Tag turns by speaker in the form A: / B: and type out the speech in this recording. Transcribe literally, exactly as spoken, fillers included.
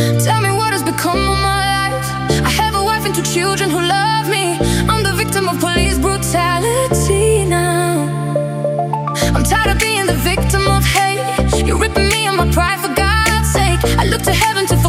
A: Tell me what has become of my life. I have a wife and two children who love me. I'm the victim of police brutality now. I'm tired of being the victim of hate. You're ripping me of my pride, for God's sake. I look to heaven to